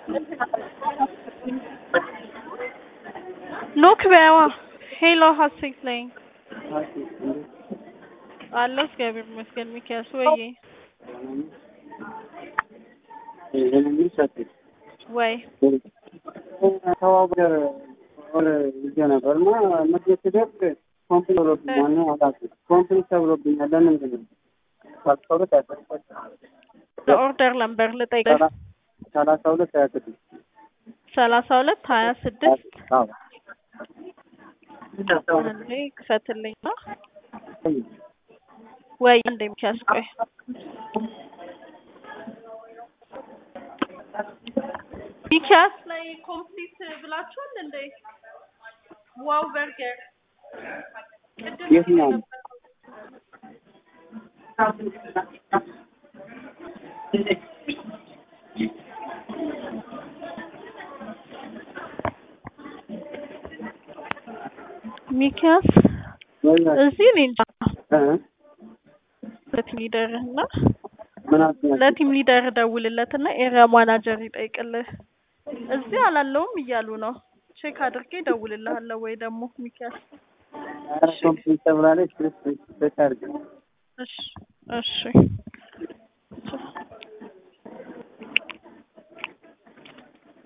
ኖክ በያዋ ሄሎ ሀሴት ነኝ አለሁ እግዚአብሔር ይመስገን ሚኪያስ ወይዬ ወይ ተዋውደር ወር ይጀነበርና መጥቶ ደግ ኮምፒውተር ማነው አላውቅ ኮምፒውተር ብሎብኛል ለምንድን ነው ታውቁት አታውቁት ኦርደር ነምበር ልጠይቅህ 3226 አዎ አንዴ ክፈትልኝ ነው ወይ አንዴ ሚኪያስ ቆይ ሚኪያስ ላይ ኮምፕሊት ብላችኋል እንዴ ዋው በርገር የትኛው ሚኪያስ እዚህ ነኝ ለቲም ሊደር ደውልለትና ኤሪያ ማናጀር ይጠይቅልህ እዚህ አላለውም እያሉ ነው ቼክ አድርጌ ደውልልሃለሁ ወይ ደግሞ ሚኪያስ ኮምፒውተር ብላለች እሺ እሺ